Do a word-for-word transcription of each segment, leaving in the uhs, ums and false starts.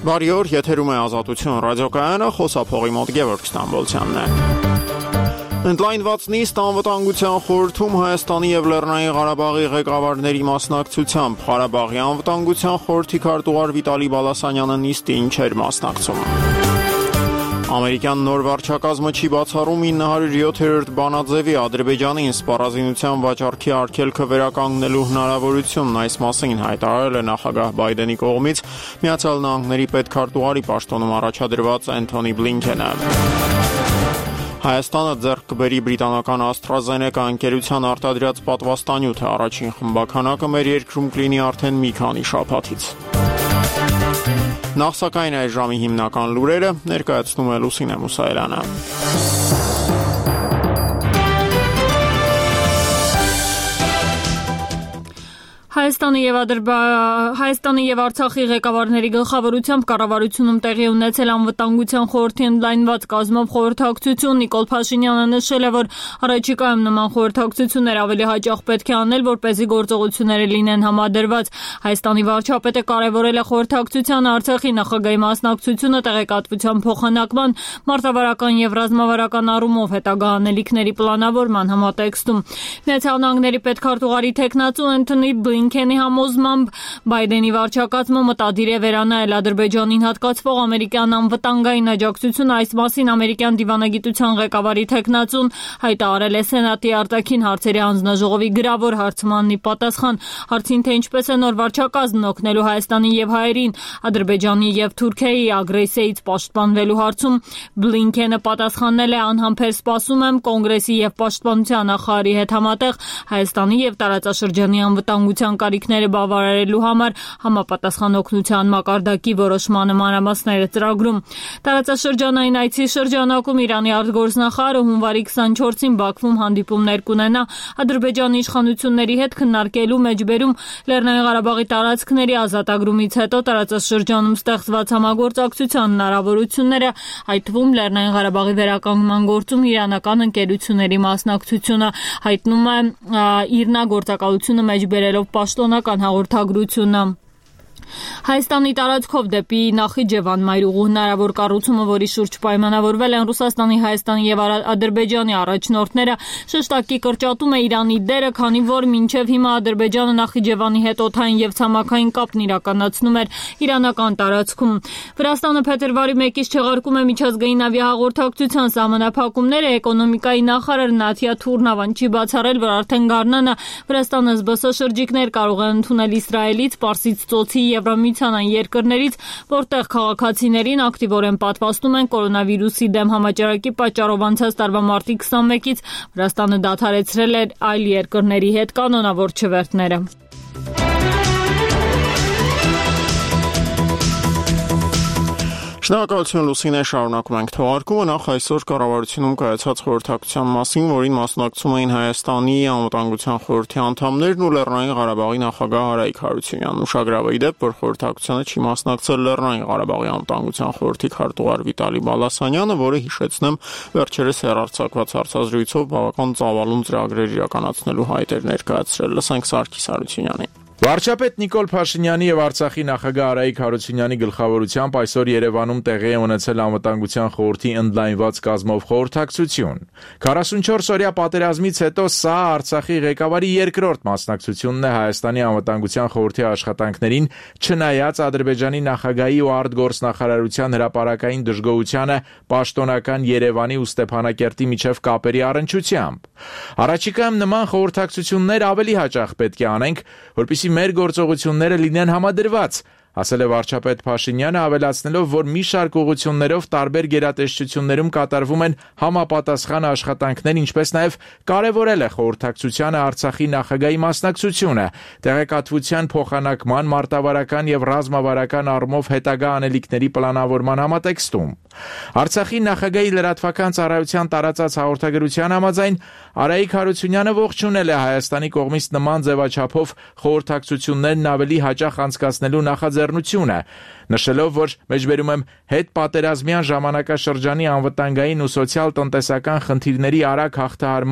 Բարի օր, եթերում է Ազատություն ռադիոկայանը, խոսափողի մոտ Գևորգ Ստամբոլցյանն է։ Ընդլայնված նիստ անվտանգության խորհրդում Հայաստանի և Լեռնային Ղարաբաղի ղեկավարների մասնակցությամբ Ղարաբաղի անվտանգության խորհրդի քարտուղար Վիտալի Բալասանյանը նիստին չէր մասնակցում։ Ամերիկյան նոր վարչակազմը չի բացառում ինը հարյուր յոթերորդ բանաձևի Ադրբեջանին սպառազինության վաճառքի արգելքը վերականգնելու հնարավորությունն, այս մասին հայտարարել է նախագահ Բայդենի կողմից Միացյալ Նահանգների պետքարտուղարի պաշտոնում առաջադրված Էնթոնի Բլինքենը։ Հայաստանը ձեռք կբերի բրիտանական AstraZeneca ընկերության արտադրած պատվաստանյութը, առաջին խմբաքանակը մեր երկրում կլինի արդեն մի քանի շաբաթից։ Նախ սակայն այս ժամի հիմնական լուրերը ներկայացնում է Լուսինե Մուսայելյանը։ Հայաստանի և Ադրբա... Հայաստանի և Արցախի ղեկավարների գլխավորությամբ կառավարությունում տեղի ունեցել անվտանգության խորհրդի ընդլայնված կազմով խորհրդակցություն։ Նիկոլ Փաշինյանը նշել է, որ առաջիկայում նման խորհրդակցություններ ավելի հաճախ պետք է անել, որպեսզի գործողությունները լինեն համադրված։ Հայաստանի վարչապետը կարևորել է խորհրդակցության Արցախի նախագահի մասնակցությունը տեղեկատվության փոխանակման, մարտավարական և ռազմավարական առումով հետագա անելիքների պլանավորման համատեքստում։ Միացյալ Նահանգների պետքարտուղարի թեկնածու Էնթոնի Բլինքենի համոզմամբ Բայդենի վարչակազմը մտադիր է վերանայել Ադրբեջանին հատկացվող ամերիկյան անվտանգային աջակցությունը, այս մասին ամերիկյան դիվանագիտության ղեկավարի թեկնածուն հայտարարել է Սենատի արտաքին հարցերի հանձնաժողովի գրավոր հարցմանի պատասխան։ Հարցին, թե ինչպես է նոր վարչակազմն օգնելու Հայաստանի և հայերին Ադրբեջանի և Թուրքիայի ագրեսիայից պաշտպանվելու հարցում, Բլինքենը պատասխանել է. անհամբեր սպասում եմ Կոնգրեսի և Պաշտպանության նախարարի հետ համատեղ Հայաստանի և տարածաշրջանի անվտանգության կարիքները բավարարելու համար համապատասխան օգնության մակարդակի որոշմանը մանրամասները ծրագրում։ Տարածաշրջանային այցի շրջանակում Իրանի արտգործնախարարը հունվարի քսանչորսին Բաքվում հանդիպումներ կունենա Ադրբեջանի իշխանությունների հետ քննարկելու մեջբերում Լեռնային Ղարաբաղի տարածքների ազատագրումից հետո տարածաշրջանում ստեղծված համագործակցության հնարավորությունները, այդ թվում Լեռնային Ղարաբաղի վերականգնման գործում իրանական ընկերությունների մասնակցությունը, հայտնում է իրնագործակալությունը մեջբերելով պաշտոնական հաղորդագրությունը։ Հայաստանի տարածքով դեպի Նախիջևան մայրուղու հնարավոր կառուցումը, որի շուրջ պայմանավորվել են Ռուսաստանի, Հայաստանի և Ադրբեջանի առաջնորդները, շեշտակի կրճատում է Իրանի դերը, քանի որ մինչև հիմա Ադրբեջանը Նախիջևանի հետ օդային և ցամաքային կապն իրականացնում էր իրանական տարածքում։ Վրաստանը փետրվարի մեկից չեղարկում է միջազգային ավիահաղորդակցության սահմանափակումները։ Էկոնոմիկայի նախարար Նաթիա Թուրնավան չի բացառել, որ արդեն գարնանը Վրաստանը զբոսաշրջիկներ կարող է ընդունել Իսրայելից, Պարսից ծոցի Եվրամիության այն երկրներից, որտեղ քաղաքացիներին ակտիվորեն պատվաստում են կորոնավիրուսի դեմ համաճարակի պատճառով անցած տարվա մարտի քսանմեկից Վրաստանը դադարեցրել է այլ երկրների հետ կանոնավոր չվերթները։ Շնորհակալություն Լուսինե, շարունակում ենք թողարկումը։ Նախ այսօր կառավարությունում կայացած խորհրդակցության մասին, որին մասնակցում էին Հայաստանի անվտանգության խորհրդի անդամներն ու Լեռնային Ղարաբաղի նախագահ Արայիկ Հարությունյանն։ Ուշագրավ է ի դեպ, որ խորհրդակցությանը չի մասնակցել Լեռնային Ղարաբաղի անվտանգության խորհրդի քարտուղար Վիտալի Բալասանյանը, որը, հիշեցնեմ, վերջերս հեռարձակված հարցազրույցով բավական ծավալուն ծրագրեր իրականացնելու հայտ էր ներկայացրել։ Լսենք Սարգիս Հարությունյանին։ Վարչապետ Նիկոլ Փաշինյանի և Արցախի նախագահ Արայիկ Հարությունյանի գլխավորությամբ այսօր Երևանում տեղի է ունեցել անվտանգության խորհրդի ընդլայնված կազմով խորհրդակցություն։ քառասունչորս-օրյա պատերազմից հետո սա Արցախի ղեկավարի երկրորդ մասնակցությունն է Հայաստանի անվտանգության խորհրդի աշխատանքներին, չնայած Ադրբեջանի նախագահի ու արտգործնախարարության հրապարակային դժգոհությանը պաշտոնական Երևանի ու Ստեփանակերտի միջև կապերի առնչությամբ։ Առաջիկայում նման խորհրդակցություններ ավելի հաճախ պետք է անենք, որպեսզի մեր գործողությունները լինեն համադրված, ասել է վարչապետ Փաշինյանը, ավելացնելով, որ մի շարք ուղղություններով տարբեր գերատեսչություններում կատարվում են համապատասխան աշխատանքներ, ինչպես նաև կարևորել է խորհրդակցությանը Արցախի նախագահի մասնակցությունը, տեղեկատվության փոխանակման, մարտավարական և ռազմավարական առումով հետագա անելիքների պլանավորման համատեքստում։ Արցախի նախագահի լրատվական ծառայության տարածած հաղորդագրության համաձայն Արայիկ Հարությունյանը ողջունել է Հայաստանի կողմից նման ձևաչափով խորհրդակցություններն ավելի հաճախ անցկացնելու նախաձեռնությունը, նշելով, որ մեջբերում եմ հետպատերազմյան ժամանակաշրջանի անվտանգային ու սոցիալ-տնտեսական խնդիրների արագ հաղթահարման,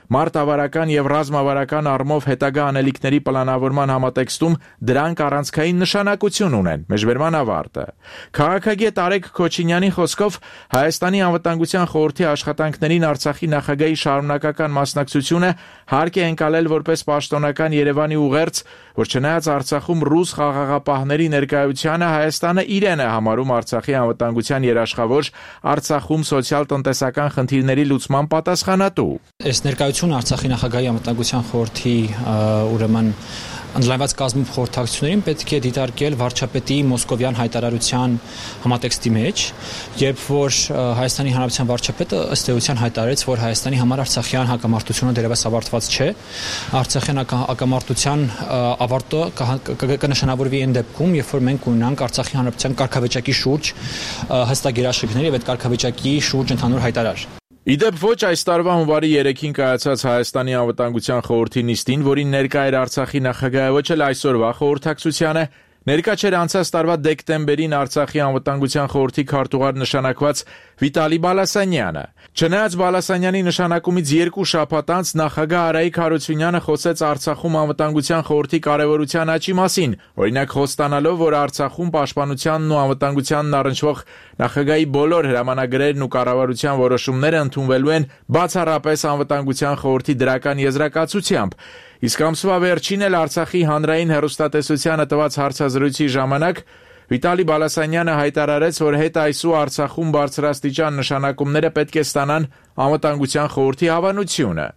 Մարտավարական եւ ռազմավարական առումով հետագա անելիքների պլանավորման համատեքստում դրանք առանցքային նշանակություն ունեն։ Մեջբերման ավարտը։ Քաղաքագետ Արեգ Քոչինյանի խոսքով Հայաստանի անվտանգության խորհրդի աշխատանքներին Արցախի նախագահի շարունակական մասնակցությունը հարկ է ընկալել որպես պաշտոնական Երևանի ուղերձ, որ չնայած Արցախում ռուս խաղաղապահների ներկայությանը Հայաստանը իրեն է համարում Արցախի անվտանգության երաշխավոր, Արցախում սոցիալ-տնտեսական խնդիրների լուծման պատասխանատու։ Այս ներկայությունը Արցախի նախագահի անվտանգության խորհրդի ուրեմն ընդլայնված կազմում խորհրդակցություններին պետք է դիտարկել վարչապետի մոսկովյան հայտարարության համատեքստի մեջ, երբ որ Հայաստանի Հանրապետության վարչապետը ըստ էության հայտարարեց, որ Հայաստանի համար արցախյան հակամարտությունը դեռևս ավարտված չէ, արցախյան հակամարտության ավարտը կնշանավորվի այն դեպքում, երբ որ մենք ունենանք Արցախի Հանրապետության կարգավիճակի շուրջ հստակ երաշխիքներ եւ այդ կարգավիճակի շուրջ ընդհանուր հայտարար։ Իդեպ ոչ այս տարվա հունվարի երեքին կայացած Հայաստանի անվտանգության խորհրդի նիստին, որին ներկա էր Արցախի նախագահը, ոչ էլ այսօրվա խորհրդակցությանը, ներկա չէր անցած տարվա դեկտեմբերին Արցախի անվտանգության խորհրդի քարտուղար նշանակված Վիտալի Բալասանյանը։ Չնայած Բալասանյանի նշանակումից երկու շաբաթ անց նախագահ Արայիկ Հարությունյանը խոսեց Արցախում անվտանգության խորհրդի կարևորության աճի մասին, օրինակ խոստանալով, որ Արցախում պաշտպանությանն ու անվտանգությանն առնչվող նախագահի բոլոր հրամանագրերն ու կառավարության որոշումները ընդունվելու են բացառապես անվտանգության խորհրդի դրական եզրակացությամբ։ Իսկ ամսվա վերջին էլ Արցախի հանրային հեռուստատեսությանը տված հարցազրույցի ժամանակ Վիտալի Բալասանյանը հայտարարեց, որ հետ այսու Արցախում բարձրաստիճան նշանակումները պետք է ստանան անվտանգության խորհրդի հավանությունը։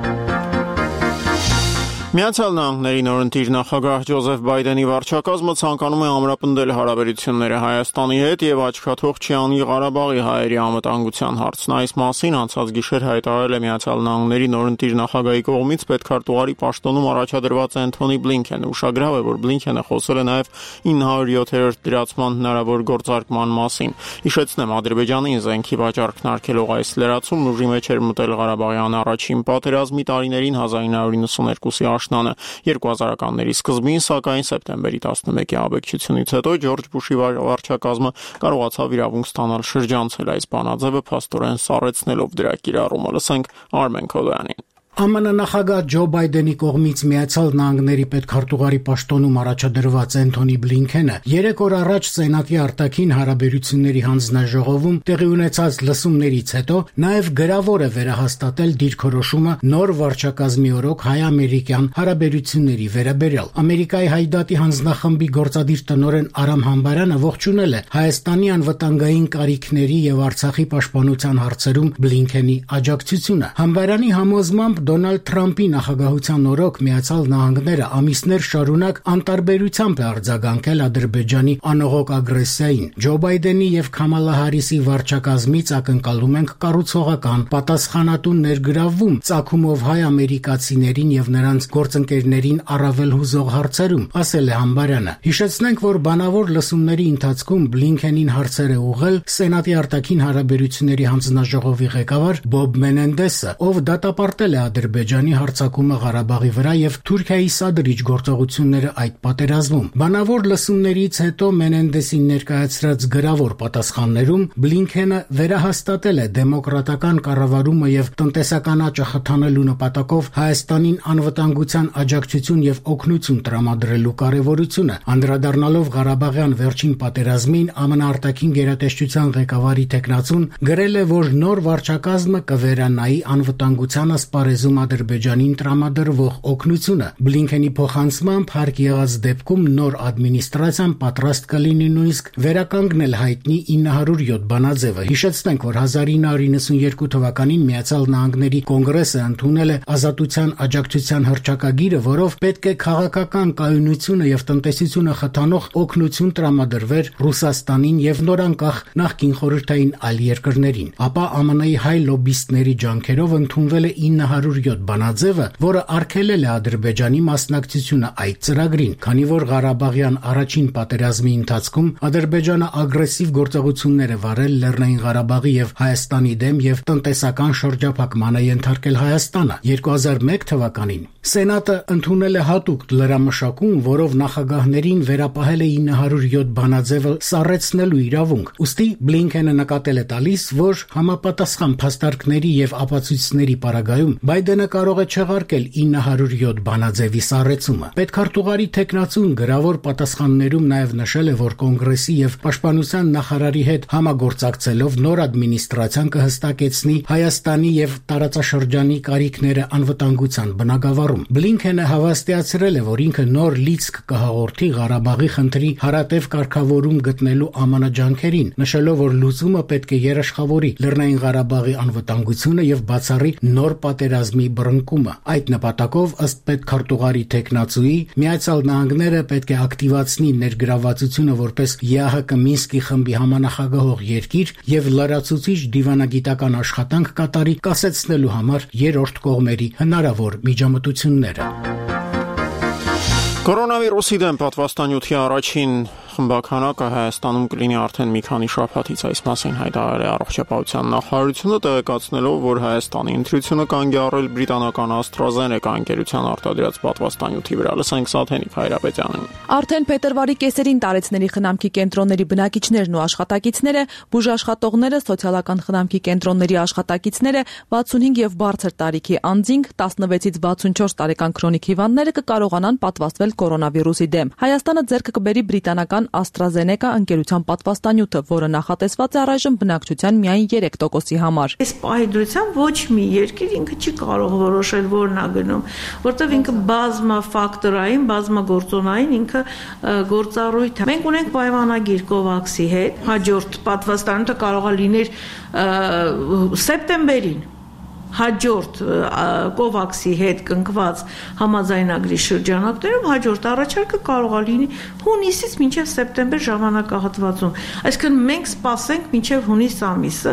Միացյալ Նահանգների նորընտիր նախագահ Ջոզեֆ Բայդենի վարչակազմը ցանկանում է ամրապնդել հարաբերությունները Հայաստանի հետ եւ աչքաթող Չիանի Ղարաբաղի հայերի անվտանգության հարցն։ Այս մասին անցած գիշեր հայտարարել է Միացյալ Նահանգների նորընտիր նախագահի կողմից պետքարտուղարի պաշտոնում առաջադրված Էնթոնի Բլինքենը։ Ուշագրավ է, որ Բլինքենը խոսել է նաեւ նինը հարյուր յոթերորդ դրացման հնարավոր գործարկման մասին։ Հիշեցնեմ, Ադրբեջանին զենքի վաճառքն արգելող այս լրացումն ուժի մեջ էր մտել Ղարաբաղյան առաջին պատերազմի տարիներին հազար ինը հարյուր նվսաներկուսի աշնանը երկու հազարականների սկզբին, սակայն սեպտեմբերի տասնմեկի աբեկչությունից հետո Ջորջ Բուշի վարչակազմը կարողացավ իրավունք ստանալ շրջանցել այս բանաձևը, փաստորեն սառեցնելով դրա կիրառումը։ Լսենք Արմեն Քոդոյանին։ ԱՄՆ նախագահ Ջո Բայդենի կողմից Միացյալ Նահանգների պետքարտուղարի պաշտոնում առաջադրված Էնթոնի Բլինքենը երեք օր առաջ Սենատի արտաքին հարաբերությունների հանձնաժողովում տեղի ունեցած լսումներից հետո նաև գրավոր է վերահաստատել դիրքորոշումը նոր վարչակազմի օրոք հայ-ամերիկյան հարաբերությունների վերաբերյալ։ Ամերիկայի Հայդատի հանձնախմբի գործադիր տնօրեն Արամ Համբարյանը ողջունել է Հայաստանի անվտանգային կարիքների եւ Արցախի պաշտպանության հարցերում Բլինքենի աջակցությունը։ Համբարյանի համոզմամբ Դոնալդ Թրամփի նախագահության օրոք Միացյալ Նահանգները ամիսներ շարունակ անտարբերությամբ է արձագանքել Ադրբեջանի անողոք ագրեսիային։ Ջո Բայդենի եւ Քամալա Հարիսի վարչակազմից ակնկալում ենք կառուցողական, պատասխանատու ներգրավում ծագումով հայ-ամերիկացիներին եւ նրանց գործընկերներին առավել հուզող հարցերում, ասել է Համբարյանը։ Հիշեցնենք, որ բանավոր լսումների ընթացքում Բլինքենին հարցեր է ուղղել Սենատի արտաքին հարաբերությունների հանձնաժողովի ղեկավար Բոբ Մենենդեսը, ով դատապարտել է Ադրբեջանի հարձակումը Ղարաբաղի վրա եւ Թուրքիայի սադրիչ գործողությունները այդ պատերազմում։ Բանավոր լսումներից հետո Մենենդեսին ներկայացրած գրավոր պատասխաններում Բլինքենը վերահաստատել է դեմոկրատական կառավարումը եւ տնտեսական աճը խթանելու նպատակով Հայաստանին անվտանգության աջակցություն եւ օգնություն տրամադրելու կարեւորությունը, անդրադառնալով Ղարաբաղյան վերջին պատերազմին ԱՄՆ արտաքին գերատեսչության ղեկավարի տեխնացուն գրել է, որ նոր վարչակազմը կվերանայի անվտանգության ասպարեզում Ադրբեջանին տրամադրվող օգնությունը։ Բլինքենի փոխանցմամբ հարկ եղած դեպքում նոր ադմինիստրացիան պատրաստ կլինի նույնիսկ վերականգնել հայտնի ինը հարյուր յոթ բանաձևը։ Հիշեցնենք, որ հազար ինը հարյուր նվսաներկու թվականին Միացյալ Նահանգների կոնգրեսը ընդունել է ազատության աջակցության հռչակագիրը, որով պետք է քաղաքական կայունությունը եւ տնտեսությունը խթանող օգնություն տրամադրվեր Ռուսաստանին եւ նորանկախ նախկին խորհրդային այլ երկրներին։ Ապա ԱՄՆ-ի հայ լոբբիստների ջանքերով ընդունվել է ինը հարյուր յոթ բանաձևը, որը արգելել է Ադրբեջանի մասնակցությունը այդ ծրագրին, քանի որ Ղարաբաղյան առաջին պատերազմի ընթացքում Ադրբեջանը ագրեսիվ գործողություններ է վարել Լեռնային Ղարաբաղի եւ Հայաստանի դեմ եւ տնտեսական շրջափակման է ենթարկել Հայաստանը։ երկու հազար մեկ թվականին Սենատը ընդունել է հատուկ լրամշակում, որով նախագահներին վերապահել է ինը հարյուր յոթ բանաձևը սառեցնելու իրավունք։ Ուստի Բլինքենը նկատել է տալիս, որ համապատասխան փաստարկների եւ ապացույցների պարագայում Բայդենը կարող է չեղարկել ինը հարյուր յոթ բանաձևի սառեցումը։ Պետքարտուղարի տեխնացուն գրավոր պատասխաններում նաեւ նշել է, որ Կոնգրեսի եւ Պաշտպանության նախարարի հետ համագործակցելով նոր ադմինիստրացիան կհստակեցնի Հայաստանի եւ տարածաշրջանի կարիքները անվտանգության բնագավառում։ Բլինքենը հավաստիացրել է, որ ինքը նոր լիցք կհաղորդի Ղարաբաղի խնդրի հարատև կարգավորում գտնելու ԱՄՆ ջանքերին, նշելով, որ լուծումը պետք է երաշխավորի Լեռնային Ղարաբաղի անվտանգությունը եւ բացառի նոր պատերազմի բռնկումը։ Այդ նպատակով, ըստ պետքարտուղարի տեխնացուի, Միացյալ Նահանգները պետք է ակտիվացնի ներգրավվածությունը որպես ԵԱՀԿ Մինսկի խմբի համանախագահող երկիր եւ լրացուցիչ դիվանագիտական աշխատանք կատարի կասեցնելու համար երրորդ կողմերի հնարավոր միջամտությունները։ Կորոնավիրուսի դեմ պատվաստանյութի առաջին խմբականակը Հայաստանում կլինի արդեն մի քանի շաբաթից, այս մասին հայտարարել է Առողջապահության նախարարությունը, տեղեկացնելով, որ Հայաստանի ընտրությունը կանգ է առել բրիտանական AstraZeneca ընկերության արտադրած պատվաստանյութի վրա։ Լսենք Սաթենիկ Հայրապետյանին։ Արդեն փետրվարի կեսերին տարեցների խնամքի կենտրոնների բնակիչներն ու աշխատակիցները, բուժաշխատողները, սոցիալական խնամքի կենտրոնների աշխատակիցները, վաթսունհինգ եւ բարձր տարիքի անձինք, տասնվեցից վաթսունչորս տարեկան քրոնիկ հիվանդները կկարողանան պատվաստվել կորոնավիրուսի դեմ։ Հայաստանը ձեռք կբերի բրիտանական AstraZeneca ընկերության պատվաստանյութը, որը նախատեսված է առայժմ բնակչության միայն երեք տոկոսի համար։ Այս պահեդրությամբ ոչ մի երկիր ինքը չի կարող որոշել որն է գնում, որտեղ ինքը բազմա ֆակտորային, բազմագործոնային ինքը գործառույթ է։ Մենք ունենք պայմանագիր COVAX-ի հետ, հաջորդ պատվաստանյութը կարող է լինել սեպտեմբերին։ Հաջորդ COVAX-ի հետ կնքված համաձայնագրի շրջանակներում հաջորդ առաջարկը կարող է լինի հունիսից մինչև սեպտեմբեր ժամանակահատվածում։ Այսինքն մենք սպասենք մինչև հունիս ամիսը,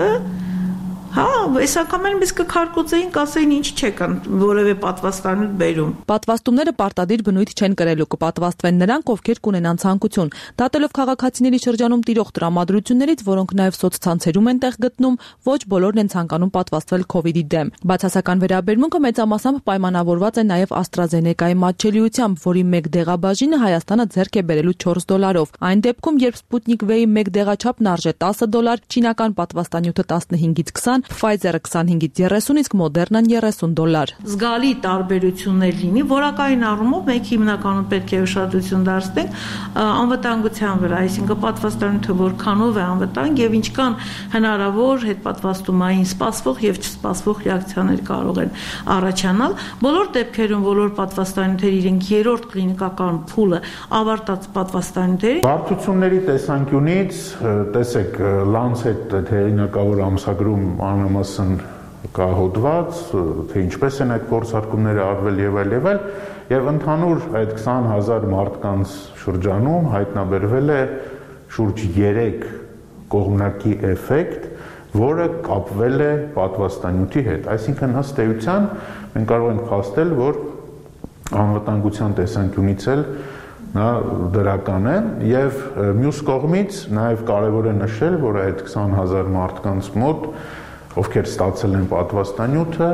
հա, այս անգամ էլ մեզ կքարկոծեին, կասեին ինչ չեք որևէ պատվաստանյութ բերում։ Պատվաստումները պարտադիր բնույթ չեն կրելու, կպատվաստվեն նրանք, ովքեր կունենան ցանկություն։ Դատելով քաղաքացիների շրջանում տիրող տրամադրություններից, որոնք նաև սոցցանցերում են տեղ գտնում, ոչ բոլորն են ցանկանում պատվաստվել COVID-ի դեմ։ Բացասական վերաբերմունքը մեծամասամբ պայմանավորված է նաև AstraZeneca-ի մատչելիությամբ, որի մեկ դեղաբաժինը Հայաստանը ձեռք է բերելու չորս դոլարով։ Այն դեպքում, երբ Sputnik V-ի մեկ դեղաչափն արժե տասը դոլար, չինական պատվաստանյութը տասնհինգից քսան, Pfizer-ը քսանհինգից երեսուն, իսկ Moderna-ն երեսուն դոլար։ Զգալի տարբերություններ լինի, որակային առումով մենք հիմնականում պետք է ուշադրություն դարձնենք անվտանգության վրա, այսինքն պատվաստանյութը որքանով է անվտանգ եւ ինչքան հնարավոր հետպատվաստումային սպասվող եւ չսպասվող ռեակցիաներ կարող են առաջանալ։ Բոլոր դեպքերում բոլոր պատվաստանյութերի իրենք երրորդ կլինիկական փուլը ավարտած պատվաստանյութերի բարդությունների տեսանկյունից տեսեք Lancet հեղինակավոր ամսագրում անհամասն կա հոդված, թե ինչպես են այդ փորձարկումները արվել եւ այլ եւ այլ, եւ ընդհանուր այդ քսան հազար մարդկանց շրջանում հայտնաբերվել է շուրջ երեք կողմնակի էֆեկտ, որը կապվել է պատվաստանյութի հետ։ Այսինքն ըստ էության մենք կարող ենք փաստել, որ անվտանգության տեսանկյունից էլ նա դրական է եւ մյուս կողմից նաեւ կարեւոր է նշել, որ այդ քսան հազար մարդկանց մոտ, ովքեր ստացել են պատվաստանյութը,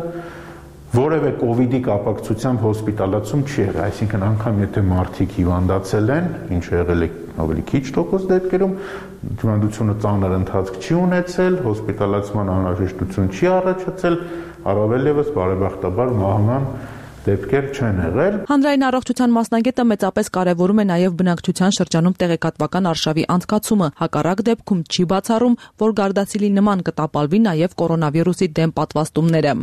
որևէ COVID-ի կապակցությամբ հոսպիտալացում չի եղել, այսինքն անգամ եթե մարդիկ հիվանդացել են, ինչը եղել է ավելի քիչ տոկոս դեպքերում, հիվանդությունը ծանր ընթացք չի ունեցել, հոսպիտալացման անհրաժեշտություն չի առաջացել, առավել ևս բարեբախտաբար մահվան դեպքեր չեն եղել։ Հանրային առողջության մասնագետը մեծապես կարևորում է նաև բնակչության շրջանում տեղեկատվական արշավի անցկացումը, հակառակ դեպքում չի բացառում, որ գարդասիլի նման կտապալվի նաև կորոնավիրուսի դեմ պատվաստումները։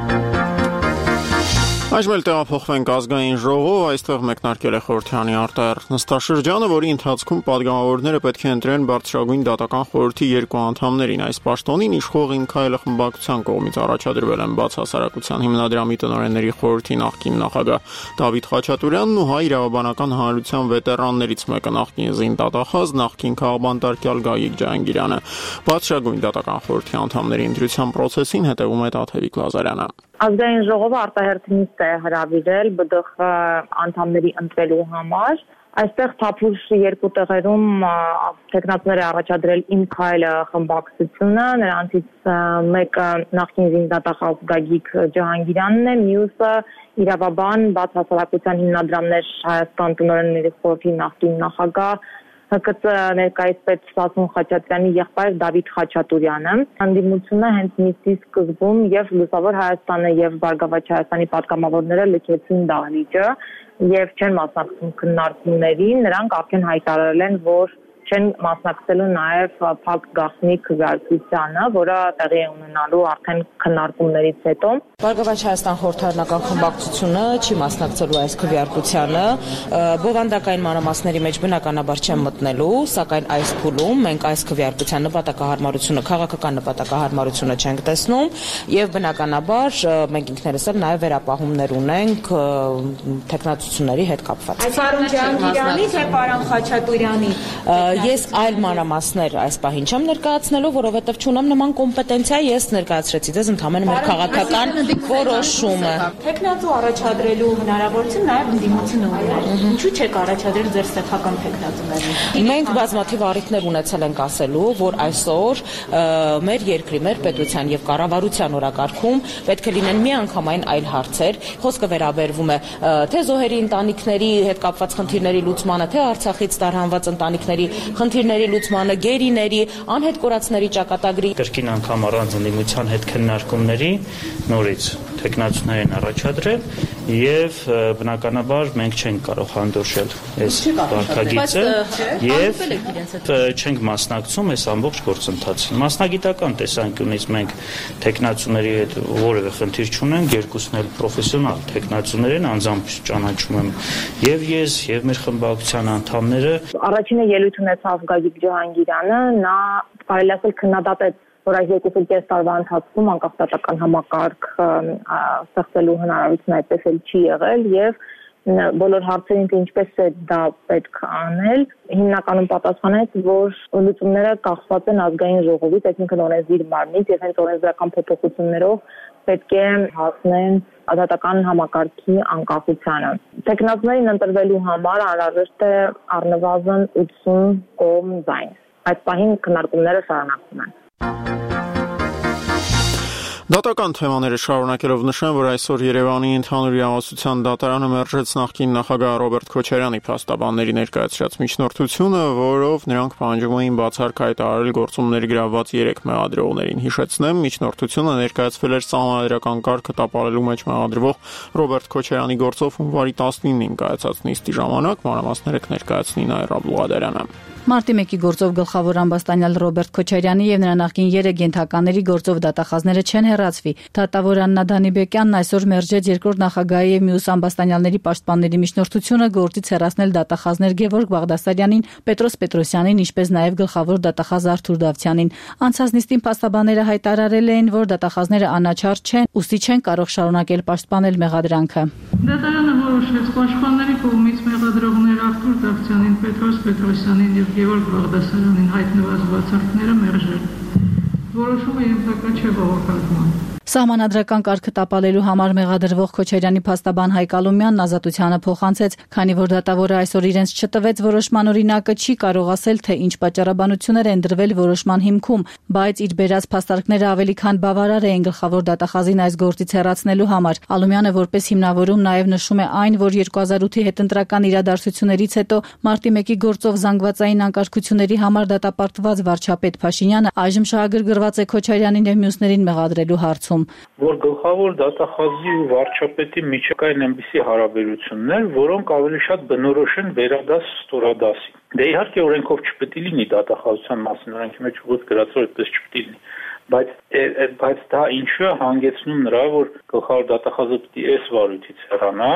Այժմ էլ տեղափոխվենք ազգային ժողով, այստեղ մեկնարկել է խորհրդարանի արտահերթ նստաշրջանը, որի ընթացքում падգամավորները պետք է ընտրեն բարձրագույն դատական խորհրդի երկու անդամներին։ Այս պաշտոնին իշխող Իմ Քայլը խմբակցության կողմից առաջադրվել են բացահասարակության հիմնադրամի տնօրենների խորհրդի նախկին նախագահ Դավիթ Խաչատուրյանն ու Հայ իրավաբանական հանրության վետերաններից մեկը նախկին զինտատախազ, նախկին քաղբանտարկյալ Գագիկ Ջահանգիրյանը։ Բարձրագույն դատական խորհրդի անդամների ընտրության process-ին հետևում է Տաթևիկ Լազարյանը։ Ազգային ժողովը արտահերթ նիստ է հրավիրել ԲԴԽ անդամների ընտրելու համար, Այստեղ թափուր երկու տեղերում տեխնատները առաջադրել Իմ քայլը խմբակցությունը, նրանցից մեկը նախկին զինդատախազ Գագիկ Ջահանգիրանն է, մյուսը իրավաբան բաց հասարակության հիմնադրամներ Հայաստան տնօրենների խորհրդի նախկին նախագահ Հ Կ Ծ ներկայիս պետ Սասուն Խաչատրյանի եղբայր Դավիթ Խաչատուրյանը։ Հանդիպությունը հենց նիստի սկզբում եւ Լուսավոր Հայաստանը եւ Բարգավաճ Հայաստանի պատգամավորները լքեցին դահլիճը եւ չեն մասնակցում քննարկումներին, նրանք արդեն հայտարարել են, որ չեն մասնակցելու նաև փակ գաղտնի քվեարկությանը, որը տեղի է ունենալու արդեն քննարկումներից հետո։ Բարգավաճ Հայաստան խորհրդարանական խմբակցությունը չի մասնակցելու այս քվեարկությանը, բովանդակային մանրամասների մեջ բնականաբար չեն մտնելու, սակայն այս փուլում մենք այս քվեարկության նպատակահարմարությունը, քաղաքական նպատակահարմարությունը չենք տեսնում եւ բնականաբար մենք ինքներս էլ նաև վերապահումներ ունենք տեխնացությունների հետ կապված։ Սարուն Ջահանգիրյանի թե Պարամ Խաչատուրյանի Ես այլ մանրամասներ այս պահին չեմ ներկայացնելու, որովհետև չունեմ նման կոմպետենցիա, ես ներկայացրեցի ձեզ ընդհանրապես մեր քաղաքական որոշումը։ Տեխնացու առաջադրելու հնարավորություն նաև ընդդիմությունը ուներ։ Ինչու՞ չեք առաջադրել ձեր սեփական տեխնացուներին։ Մենք բազմաթիվ առիթներ ունեցել ենք ասելու, որ այսօր մեր երկրի, մեր պետության եւ կառավարության օրակարգում պետք է լինեն միանգամայն այլ հարցեր։ Խոսքը վերաբերվում է թե զոհերի ընտանիքների հետ կապված խնդիրների լուծմանը, թե Արցախից տարհանված ընտանիքների խնդիրների լուծմանը, գերիների, անհետ կորածների ճակատագրի կրկին անգամ առանց ընդդիմության հետ քննարկումների նորից տեխնացուներին առաջադրել եւ բնականաբար մենք չենք կարող հանդուրժել այս վարքագիծը եւ չենք մասնակցում այս ամբողջ գործընթացին։ Մասնագիտական տեսանկյունից մենք տեխնացուների հետ որևէ խնդիր չունենք, երկուսն էլ պրոֆեսիոնալ տեխնացուներ են, անձամբ ճանաչում եմ եւ ես եւ մեր խմբակցության անդամները։ Առաջինը ելույթ ունեցավ Գագիկ Ջահանգիրյանը, նա կարելի ասել քննադատեց, որ այս երկու կես տարվա ընթացքում անկախ պետական համակարգ ստեղծելու հնարավորություն այդպես էլ չի եղել եւ բոլոր հարցերին թե ինչպես է դա պետք անել, հիմնականում պատասխանեց, որ լուծումները կախված են ազգային ժողովից, այսինքն օրենսդիր մարմնից եւ հենց օրենսդրական փոփոխություններով պետք է հասնեն ազատական համակարգի անկախությանը։ Տեխնացուներին ընտրվելու համար անհրաժեշտ է առնվազն ութսուն կողմ ձայն։ Այդ պահին քննարկումները շարունակվում են։ Դատական թեմաները շարունակելով նշեմ, որ այսօր Երևանի ընդհանուր իրավասության դատարանը մերժեց նախկին նախագահ Ռոբերտ Քոչարյանի փաստաբանների ներկայացրած միջնորդությունը, որով նրանք պահանջում էին բացառք հայտարարել գործումների գրավված երեք մեղադրողներին։ Հիշեցնեմ, միջնորդությունը ներկայացվել էր սահմանադրական կարգը տապալելու մեջ մեղադրվող Ռոբերտ Քոչարյանի գործով հունվարի տասնինին կայացած նիստի ժամանակ, մանրամասները կներկայացնի Նաիրա Բլուադարյանը։ Մարտի մեկի գործով գլխավոր ամբաստանյալ Ռոբերտ Քոչարյանի եւ նրա նախկին երեք ենթականների գործով դատախազները չեն հեռացվի։ Դատավոր Աննա Դանիբեկյանն այսօր մերժեց երկրորդ նախագահի եւ մյուս ամբաստանյալների պաշտպանների միջնորդությունը գործից հեռացնել դատախազներ Գևորգ Բաղդասարյանին, Պետրոս Պետրոսյանին, ինչպես նաեւ գլխավոր դատախազ Արթուր Դավթյանին։ Անցած նիստին փաստաբանները հայտարարել էին, որ դատախազները անաչառ չեն, ուստի չեն կարող շարունակել պաշտպանել մեղադրանքը։ Դատարանը որոշեց պաշտպանների կողմից մեղադրողներ Արթուր Դավթյանին, Պետրոս Պետրոսյանին եւ Գևորգ Բաղդասարյանին հայտնված բացառքները մերժել։ Որոշումը ենթակա չէ բողոքարկման։ Սահմանադրական կարգը տապալելու համար մեղադրվող Քոչարյանի փաստաբան Հայկ Ալումյանն ազատությանը փոխանցեց, քանի որ դատավորը այսօր իրենց չտվեց որոշման օրինակը, չի կարող ասել, թե ինչ պատճառաբանություններ են դրվել որոշման հիմքում, բայց իր բերած փաստարկները ավելի քան բավարար էին գլխավոր դատախազին այս գործից հեռացնելու համար։ Ալումյանը որպես հիմնավորում նաև նշում է այն, որ երկու հազար ութի հետընտրական իրադարձություններից հետո մարտի մեկի գործով զանգվածային անկարգությունների համար դատապարտված վարչապետ Փաշինյանը այժմ շահագրգռված է Քոչարյանին եւ մյուսներին մեղադրելու հարցում։ Որ գլխավոր դատախազի ու վարչապետի միջև կային այնպիսի հարաբերություններ, որոնք ավելի շատ բնորոշ են վերադաս ստորադասի։ Դե իհարկե օրենքով չպետք է լինի դատախազության մասին, օրենքի մեջ ուղղակի գրած որ այդպես չպետք է լինի, բայց բայց դա ինչու է հանգեցնում նրա, որ գլխավոր դատախազը պիտի այս վարույթից հեռանա,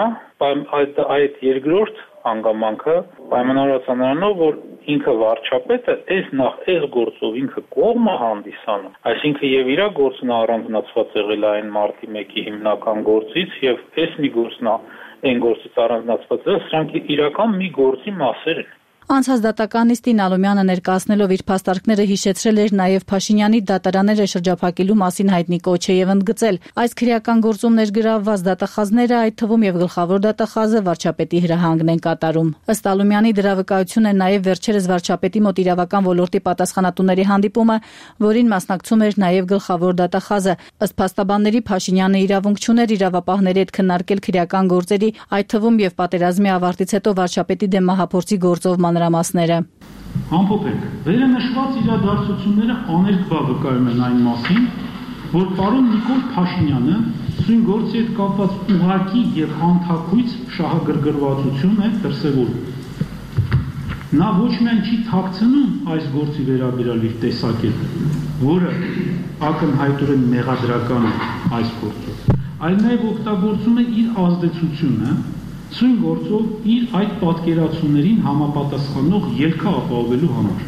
այդ այդ երկրորդ հանգամանքը պայմանավորված նրանով, որ ինքը վարչապետը այս նախ այս գործով ինքը կողմը հանդիսանում, այսինքն եւ իր գործն առանձնացված եղել այն մարտի մեկի հիմնական գործից եւ այս մի գործն այն գործից առանձնացված է, սրանք իրական մի գործի մասեր են։ Անցած դատական նիստին Ալոմյանը ներկայացնելով իր փաստարկները հիշեցրել էր նաև Փաշինյանի դատարանները շրջափակելու մասին հայտնի կոչը եւ ընդգծել. այս քրեական գործում ներգրավված դատախազները, այդ թվում եւ գլխավոր դատախազը վարչապետի հրահանգն են կատարում։ Ըստ Ալոմյանի դրա վկայություն է նաև վերջերս վարչապետի մոտ իրավական ոլորտի պատասխանատուների հանդիպումը, որին մասնակցում էր նաև գլխավոր դատախազը։ Ըստ փաստաբանների Փաշինյանը իրավունք չուներ իրավապահների հետ քննարկել քրեական գործերի, այդ թվում եւ պատերազմի ավարտից հետո վարչապետի դեմ մահափորձի գործով մանրամասները։ Ամփոփենք, վերը նշված իրադարձությունները աներկբա վկայում են այն մասին, որ պարոն Նիկոլ Փաշինյանը սույն գործի հետ կապված ուղղակի եւ անթաքույց շահագրգռվածություն է դրսեւորում։ Նա ոչ միայն չի թաքցնում այս գործի վերաբերյալ իր տեսակետը, որը ակնհայտորեն մեղադրական է այս գործով, այլ նաև օգտագործում է իր ազդեցությունը սույն գործով իր այդ պատկերացումներին համապատասխանող ելքը ապահովելու համար։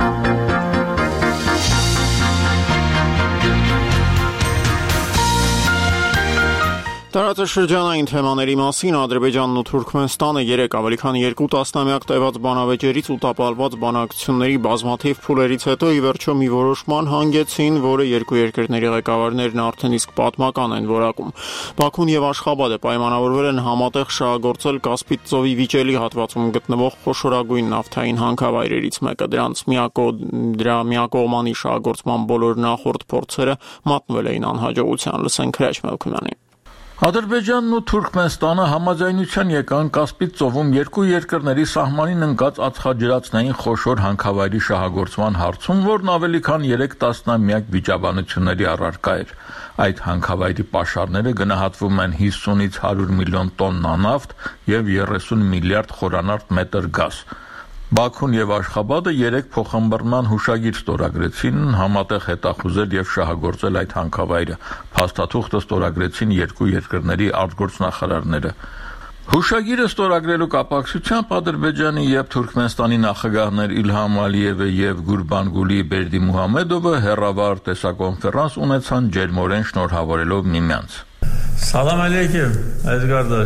Տարածաշրջանային թեմաների մասին Ադրբեջանն ու Թուրքմենստանը երեք ավելի քան երկու տասնամյակ տևած բանավեճերից ու տապալված բանակցությունների բազմաթիվ փուլերից հետո ի վերջո մի որոշման հանգեցին, որը երկու երկրների ղեկավարներն արդեն իսկ պատմական են որակում։ Բաքուն եւ Աշխաբադը պայմանավորվել են համատեղ շահագործել Կասպից ծովի վիճելի հատվածում գտնվող խոշորագույն նավթային հանքավայրերից մեկը։ Դրանց միակո դրա միակողմանի շահագործման բոլոր նախորդ փորձերը մատնվել էին անհաջողության։ Լսենք Հրաչ Մելքումյանին։ Ադրբեջանն ու Թուրքմենստանը համաձայնության եկան Կասպից ծովում երկու երկրների սահմանին ընկած ածխաջրածնային խոշոր հանքավայրի շահագործման հարցում, որն ավելի քան երեք տասնամյակ վիճաբանությունների առարկա էր։ Այդ հանքավայրի պաշարները գնահատվում են հիսունից հարյուր միլիոն տոննա նավթ եւ երեսուն միլիարդ խորանարդ մետր գազ։ Բաքուն եւ Աշխաբադը երեք փոխհմբռնման հուշագիր ստորագրեցին, համատեղ հետախուզել եւ շահագործել այդ հանքավայրը։ Փաստաթուղթը ստորագրեցին երկու երկրների արտգործնախարարները։ Հուշագիրը ստորագրելու կապակցությամբ Ադրբեջանի եւ Թուրքմենստանի նախագահներ Իլհամ Ալիևը եւ Գուրբանգուլի Բերդիմուհամեդովը հերավար տեսակոնֆերանս ունեցան ջերմորեն շնորհավորելով միմյանց։ Salam aleykum, aziz qardaş.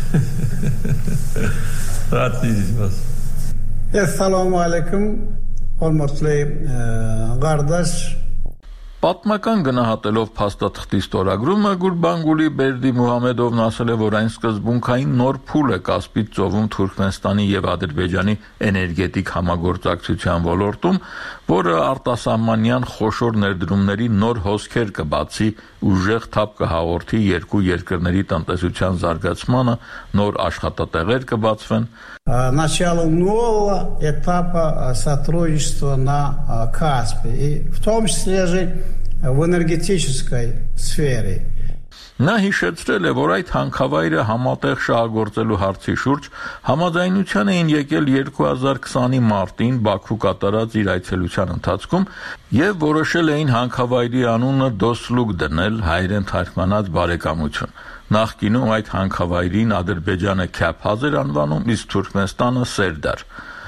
Rahat değiliz. Assalamu alaikum, hörmətli qardaş. Պատմական գնահատելով փաստաթղթի ստորագրումը Գուրբանգուլի Բերդիմուհամեդովն ասել է, որ այն սկզբունքային նոր փուլ է Կասպից ծովում Թուրքմենստանի եւ Ադրբեջանի էներգետիկ համագործակցության ոլորտում, որը արտասահմանյան խոշոր ներդրումների նոր հոսքեր կբացի, ուժեղ թափ կհաղորդի երկու երկրների տնտեսության զարգացմանը, նոր աշխատատեղեր կբացվեն։ Началом нового этапа сотрудничества на Каспе, и в том числе же в энергетической сфере. Նա հիշեցրել է, որ այդ հանքավայրը համատեղ շահագործելու հարցի շուրջ համաձայնության էին եկել երկու հազար քսանի մարտին Բաքու կատարած իր այցելության ընթացքում եւ որոշել էին հանքավայրի անունը Դոսլուկ դնել, հայերեն թարգմանած բարեկամություն։ Նախկինում այդ հանքավայրին Ադրբեջանը Քյափհազ էր անվանում, իսկ Թուրքմենստանը Սերդար։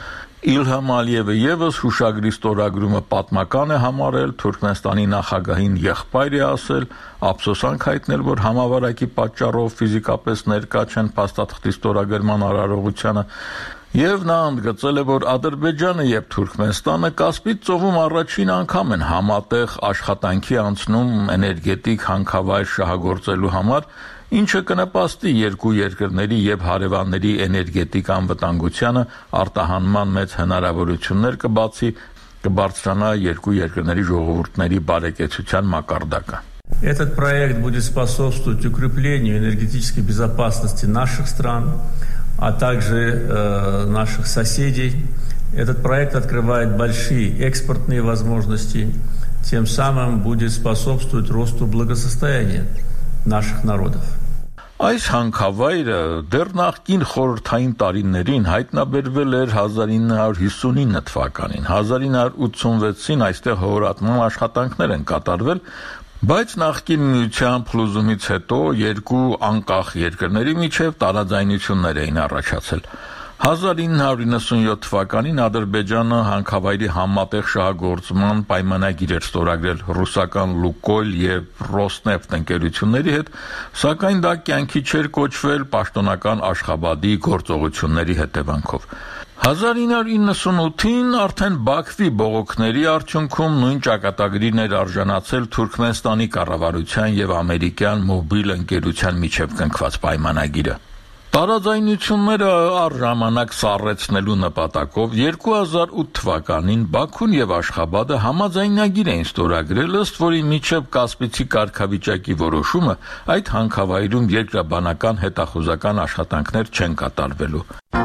Իլհամ Ալիևը եւս հուշագրի ստորագրումը պատմական է համարել, Թուրքմենստանի նախագահին եղբայր է ասել, ափսոսանք հայտնել, որ համավարակի պատճառով ֆիզիկապես ներկա չեն փաստաթղթի ստորագրման արարողությանը, եւ նա ընդգծել է, որ Ադրբեջանը եւ Թուրքմենստանը Կասպից ծովում առաջին անգամ են համատեղ աշխատանքի անցնում էներգետիկ հանքավայր շահագործելու համար, ինչը կնպաստի երկու երկրների եւ հարևանների էներգետիկ անվտանգությանը, արտահանման մեծ հնարավորություններ կբացի, կբարձրանա երկու երկրների ժողովուրդների բարեկեցության մակարդակը։ Этот проект будет способствовать укреплению энергетической безопасности наших стран, а также э, наших соседей. Этот проект открывает большие экспортные возможности, тем самым будет способствовать росту благосостояния наших народов. Այս հանքավայրը դեռ նախկին խորհրդային տարիներին հայտնաբերվել էր հազար ինը հարյուր հիսունինը թվականին, հազար ինը հարյուր ութսունվեցին այստեղ հորատման աշխատանքներ են կատարվել, բայց նախկին միության փլուզումից հետո երկու անկախ երկրների միջև տարաձայնություններ էին առաջացել։ հազար ինը հարյուր իննսունյոթ թվականին Ադրբեջանը հանքավայրի համատեղ շահագործման պայմանագիր էր ստորագրել ռուսական Լուկոյլ եւ Ռոսնեֆտ ընկերությունների հետ, սակայն դա կյանքի չէր կոչվել պաշտոնական Աշխաբադի գործողությունների հետևանքով։ հազար ինը հարյուր իննսունութին արդեն Բաքվի բողոքների արդյունքում նույն ճակատագրին էր արժանացել Թուրքմենստանի կառավարության եւ ամերիկյան մոբիլ ընկերության միջև կնքված պայմանագիրը։ Տարաձայնությունները առժամանակ սառեցնելու նպատակով երկու հազար ութ թվականին Բաքուն եւ Աշխաբադը համաձայնագիր էին ստորագրել, ըստ որի միջև Կասպիցի կարգավիճակի որոշումը այդ հանքավայրում երկրաբանական հետախուզական աշխատանքներ չեն կատարվելու։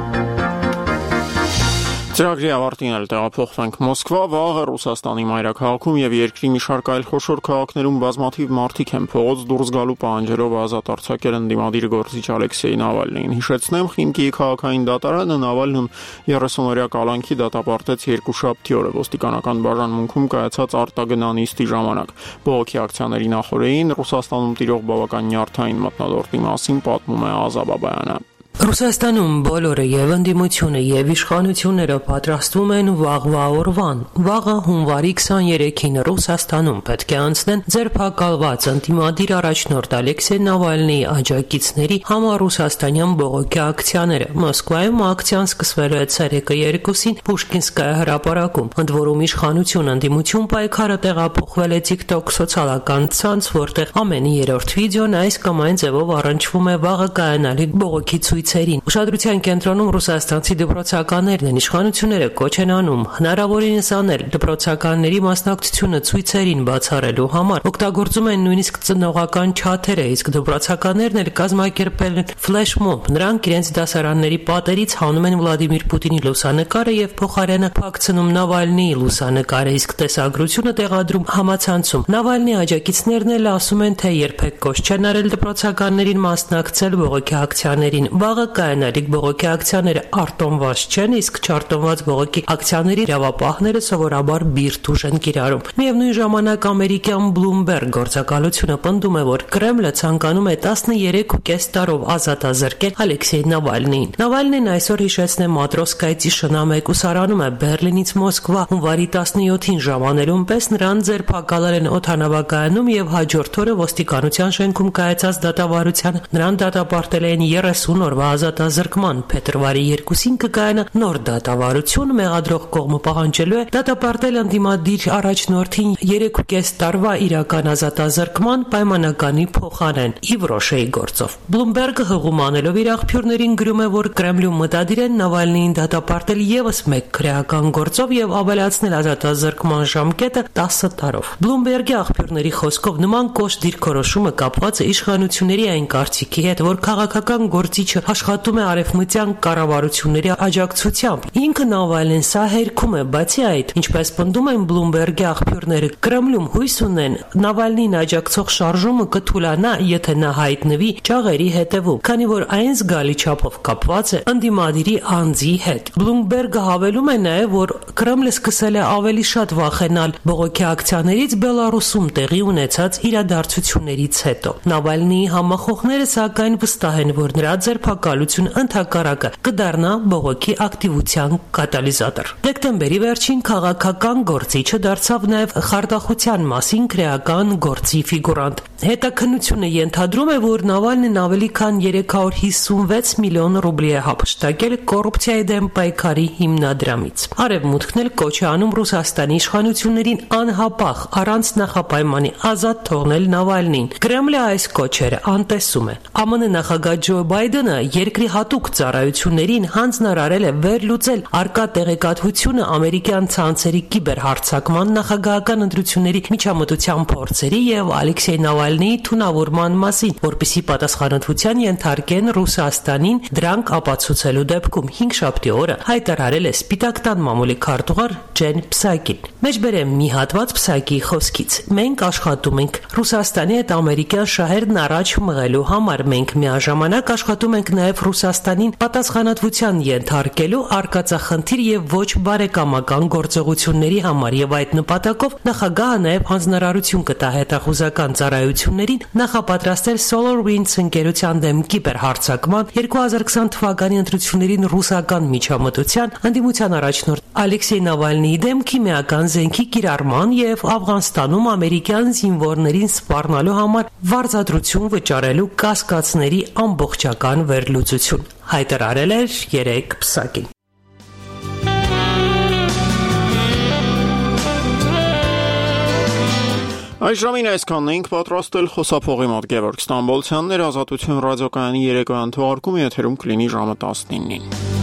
Ծրագրի ավարտին էլ տեղափոխվենք Մոսկվա, վաղը Ռուսաստանի մայրաքաղաքում եւ երկրի մի շարք այլ խոշոր քաղաքներում բազմաթիվ մարդիկ են փողոց դուրս գալու պահանջելով ազատ արձակել ընդդիմադիր գործիչ Ալեքսեյ Նավալնիին։ Հիշեցնեմ, Խիմկիի քաղաքային դատարանը Նավալնին երեսունօրյա կալանքի դատապարտեց երկուշաբթի օրը ոստիկանական բաժանմունքում կայացած արտագնանիստի ժամանակ։ Բողոքի ակցիաների նախօրեին Ռուսաստանում տիրող բավական նյարդային մթնոլորտի մասին պատմում է Ազա Բաբայանը։ Ռուսաստանում բոլորը եւ ընդդիմությունը եւ իշխանությունները պատրաստվում են վաղվա օրվան։ Վաղը հունվարի քսաներեքին Ռուսաստանում պետք է անցնեն ձերբակալված ընդդիմադիր առաջնորդ Ալեքսեյ Նավալնիի աջակիցների համառուսաստանյան բողոքի ակցիաները։ Մոսկվայում ակցիան սկսվելու է ցերեկը երկուսին Պուշկինսկայա հրապարակում։ Ընդ որում իշխանություն ընդդիմություն պայքարը տեղափոխվել է TikTok սոցիալական ցանց, որտեղ ամեն երրորդ վիդեոն այս կամ այն ձևով առնչվում է վաղը կայանալիք բողոքի Ուշադրության կենտրոնում ռուսաստանցի դպրոցականներն են, իշխանությունները կոչ են անում հնարավորինս անել դպրոցականների մասնակցությունը ցույցերին բացառելու համար, օգտագործում են նույնիսկ ծնողական չաթերը, իսկ դպրոցականներն էլ կազմակերպել են ֆլեշմոբ, նրանք իրենց դասարանների պատերից հանում են Վլադիմիր Պուտինի լուսանկարը եւ փոխարենը փակցնում Նավալնիի լուսանկարը, իսկ տեսագրությունը տեղադրում համացանցում։ Նավալնիի աջակիցներն էլ ասում են, թե երբեք կոչ չեն արել դպրոցականներին մասնակցել բողոքի ակցիաներին։ Վաղը կայանալիք բողոքի ակցիաները արտոնված չեն, իսկ չարտոնված բողոքի ակցիաների իրավապահները սովորաբար բիրտ ուժ են կիրառում։ Միևնույն ժամանակ ամերիկյան Bloomberg գործակալությունը պնդում է, որ Կրեմլը ցանկանում է տասներեք ու կես տարով ազատազրկել Ալեքսեյ Նավալնիին։ Նավալնին այսօր հիշեցնե Մատրոսկայցի շնամեկուսարանում է Բերլինից Մոսկվա հունվարի տասնյոթին ժամանելուն պես նրան ձերբակալել են օդանավակայանում եւ հաջորդ օրը ոստիկանության շենքում կայացած դատավարության նրան դատապարտել են երեսուն օրվա ազատազրկման։ Փետրվարի երկուսին կկայանա նոր դատավարություն, մեղադրող կողմը պահանջելու է դատապարտել ընդդիմադիր առաջնորդին երեք ու կես տարվա իրական ազատազրկման պայմանականի փոխարեն Իվրոշեի գործով։ Bloomberg-ը հղում անելով իր աղբյուրներին գրում է, որ Կրեմլում մտադիր են Նավալնիին դատապարտել եւս մեկ քրեական գործով եւ ավելացնել ազատազրկման ժամկետը տասը տարով։ Bloomberg-ի աղբյուրների խոսքով նման կոշտ դիրքորոշումը կապված է իշխանությունների այն կարծիքի հետ, որ քաղաքական գործիչը աշխատում է արևմտյան կառավարությունների աջակցությամբ։ Ինքը Նավալնին սա հերքում է, բացի այդ, ինչպես պնդում են Bloomberg-ի աղբյուրները, Կրեմլում հույս ունեն Նավալնին աջակցող շարժումը կթուլանա, եթե նա հայտնվի ճաղերի հետևում, քանի որ այն զգալի չափով կապված է ընդդիմադիրի անձի հետ։ Bloomberg-ը հավելում է նաև, որ Կրեմլը սկսել է ավելի շատ վախենալ բողոքի ակցիաներից Բելարուսում տեղի ունեցած իրադարձություններից հետո։ Նավալնիի համախոհները սակայն վստահ են, որ նրա ձերբակալությունը ընդհակառակը կդառնա բողոքի ակտիվության կատալիզատոր։ Դեկտեմբերի վերջին քաղաքական գործիչը դարձավ նաև խարդախության մասին քրեական գործի ֆիգուրանտ։ Հետաքննությունը ենթադրում է, որ Նավալնին ավելի քան երեք հարյուր հիսունվեց միլիոն ռուբլի է հափշտակել կոռուպցիայի դեմ պայքարի հիմնադրամից։ Արևմուտքն էլ կոչ է անում Ռուսաստանի իշխանություններին անհապաղ առանց նախապայմանի ազատ թողնել Նավալնին։ Կրեմլը այս կոչերը անտեսում է։ ԱՄՆ նախագահ Ջո Բայդենը երկրի հատուկ ծառայություններին հանձնարարել է վերլուծել առկա տեղեկատվությունը ամերիկյան ցանցերի կիբերհարձակման նախագահական ընտրությունների միջամտության փորձերի եւ Ալեքսեյ Նավալնիի թունավորման մասին, որպեսզի պատասխանատվության ենթարկեն Ռուսաստանին դրանք ապացուցելու դեպքում հինգշաբթի օրը հայտարարել է Սպիտակ տան մամուլի քարտուղար Ջեն Պսակին։ Մեջբերեմ մի հատված Պսակի խոսքից։ Մենք աշխատում ենք Ռուսաստանի հետ ամերիկյան շահերն առաջ մղելու համար։ Մենք միաժամանակ աշխատում ենք նաև Ռուսաստանին պատասխանատվության ենթարկելու արկածախնդիր եւ ոչ բարեկամական գործողությունների համար եւ այդ նպատակով նախագահը նաև հանձնարարություն կտա հետախուզական ծառայություններին նախապատրաստել SolarWinds ընկերության դեմ կիբերհարձակման երկու հազար քսան թվականի ընտրություններին ռուսական միջամտության ընդդիմության առաջնորդ Ալեքսեյ Նավալնիի դեմ քիմիական զենքի կիրառման եւ Աֆղանստանում ամերիկյան զինվորներին սպառնալու համար վարձատրություն վճարելու կասկածների ամբողջական վերլուծություն հայտարարել էր երեկ Պսակին։ Այս ժամին այսքանն ենք պատրաստել խոսափողի մոտ Գևորգ Ստամբոլցյանն էր Ազատություն ռադիոկայանի երեկոյան թողարկումը եթերում կլինի ժամը տասնինին։